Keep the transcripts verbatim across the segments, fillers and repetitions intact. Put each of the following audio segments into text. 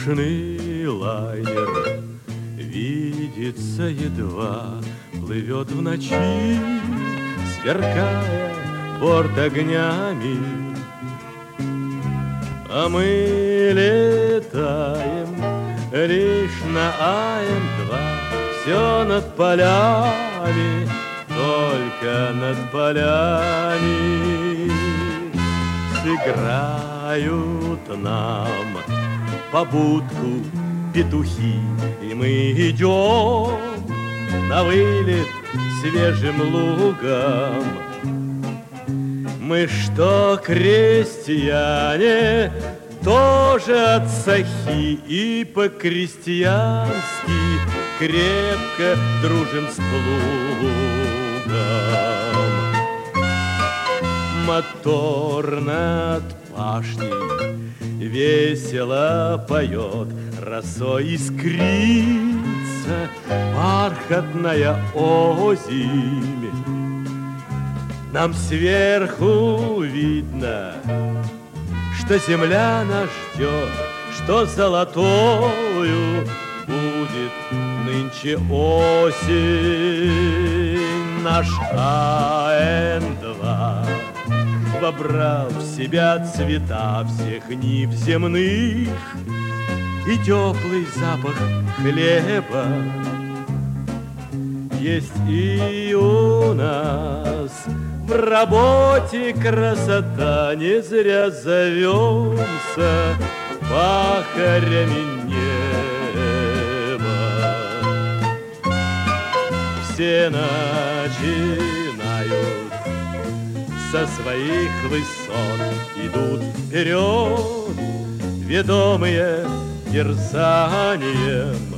воздушный лайнер видится едва, плывет в ночи, сверкая борт огнями. А мы летаем лишь на А М два, все над полями, только над полями. Сыграют нам побудку петухи, и мы идем на вылет свежим лугом. Мы что, крестьяне, тоже от сахи, и по-крестьянски крепко дружим с плугом. Мотор над пашней весело поет, росой искрится бархатная озимь. Нам сверху видно, что земля нас ждет, что золотою будет нынче осень. Наш А М два вобрал в себя цвета всех нив земных и теплый запах хлеба. Есть и у нас в работе красота, не зря зовемся пахарями неба. Все начинают со своих высот, идут вперед, ведомые терзанием.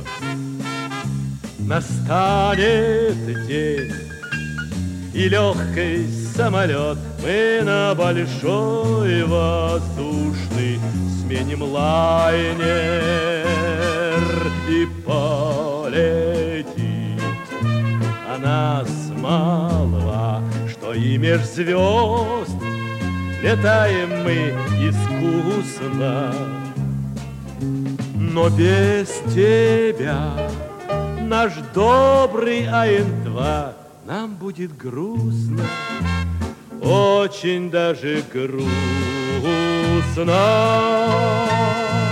Настанет день, и легкий самолет мы на большой воздушный сменим лайнер, и полетит о нас молва, что и меж звезд летаем мы искусно. Но без тебя, наш добрый А М два, нам будет грустно, очень даже грустно.